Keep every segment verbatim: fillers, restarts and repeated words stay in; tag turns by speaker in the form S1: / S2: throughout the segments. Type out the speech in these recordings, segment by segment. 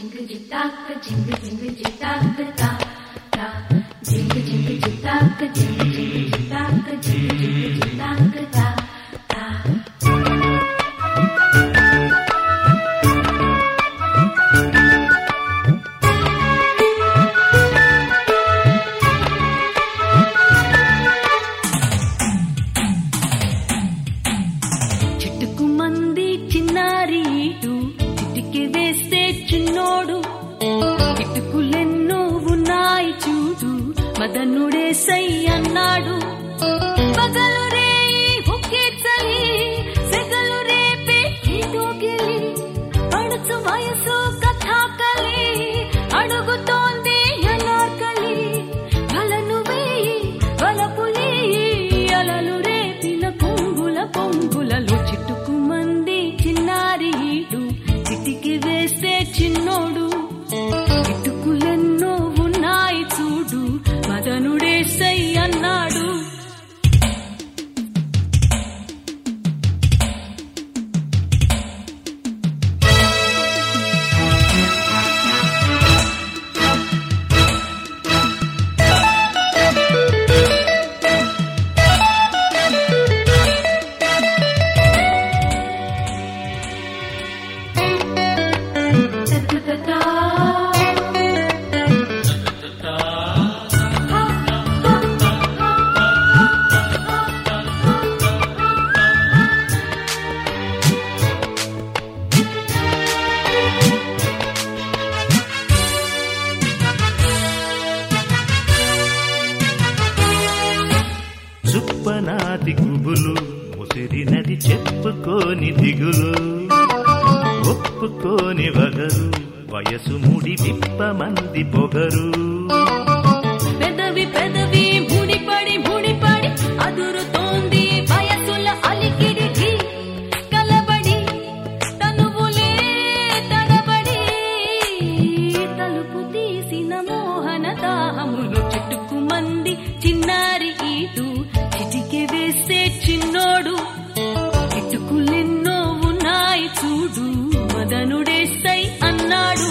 S1: జింగ్ జితాక్ జింగ్ జింగ్ జితాక్ తా తా జింగ్ జింగ్ జితాక్ జింగ్ జింగ్ జితాక్ జింగ్ జింగ్ జితాక్ తా తా చిట్టుకుమంది చిన్నారి ఇటు చిటికి వేస్తే చిన్నోడు చిట్టుకులెన్నో ఉన్నాయి చూడు మదనుడే సై అన్నాడు పగలు రే ఒకే చలి సెగలు రేపే దోగిలి పడుచు వయసు కథాకలి అడుగుతోంది అనార్కలి వలను వేయి వలపులి అలలు రేపిన పొంగుల పొంగులలో చిట్టుకుమంది చిన్నారి ఈడు చిటికి వేస్తే చిన్నోడు చిట్టుకులెన్నో ఉన్నాయి చూడు మదనుడే సై అన్నాడు
S2: చుప్పనాది గుబులు ముసిరినది చెప్పుకోని దిగులు ఒప్పుకోని వగరు వయసు ముడి విప్పమంది పొగరు
S1: పెదవి పెదవి ముడిపడి ముడిపడి అదురుతోంది వయసుల అలికిడి కలబడి తనువులే తడబడి తలుపు తీసిన మోహన దాహములు చుట్టుకుమంది చిన్నారి ఈటు చిటికి వేస్తే చిన్నోడు చిట్టుకులెన్నో ఉన్నాయి చూడు మదనుడే సై అన్నాడు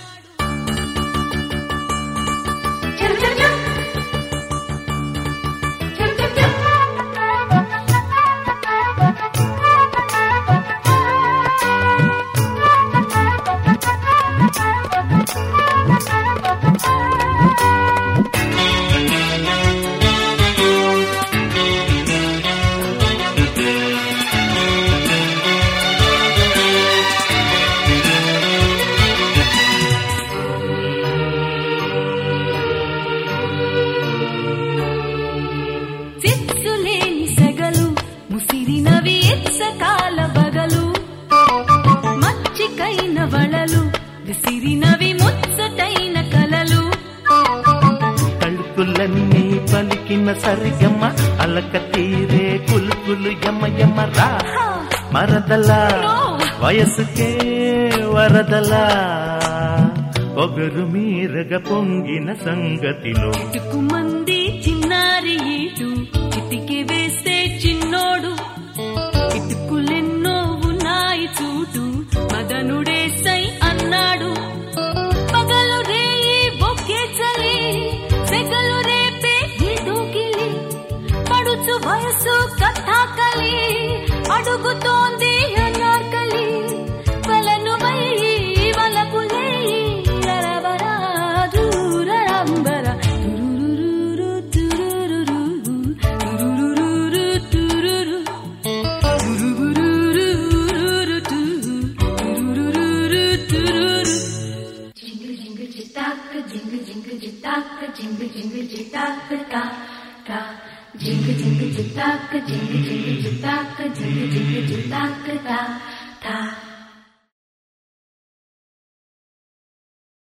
S1: చిచ్చులేని సెగలు ముసిరినవి ఎచ్చకాల బగలు మచ్చికైన వళలు విసిరినవి ముచ్చటైన కలలు
S2: తలుపులన్నీ పలికిన సరిగమ్మ అలక తీరే కులుకులు యమ యమ రా మరదలా వయసుకే వరదలా పొగరు మీరగ పొంగిన సంగతిలో
S1: చిట్టుకుమంది చిన్నారి ఈటు చిటికి వేస్తే చిన్నోడు చిట్టుకులెన్నో ఉన్నాయి చూడు మదనుడే సై అన్నాడు పగలు రేయి ఒకే చలి సెగలు రేపే దోగిలి పడుచు వయసు కథాకలి అడుగుతోంది అనార్కలి వలను వేయి వలపులేయి రరబరా దూరరంబర తురురురు తురురురు తురురురు తురురు తురురురు తురురురు తురురు జింగ్ జింగ్ జితాక్ జింగ్ జింగ్ జితాక్ జింగ్ జింగ్ జితాక్ తా తా జింగ్ జింగ్ జితాక్ జింగ్ జింగ్ జితాక్ జింగ్ జింగ్ జితాక్ తా తా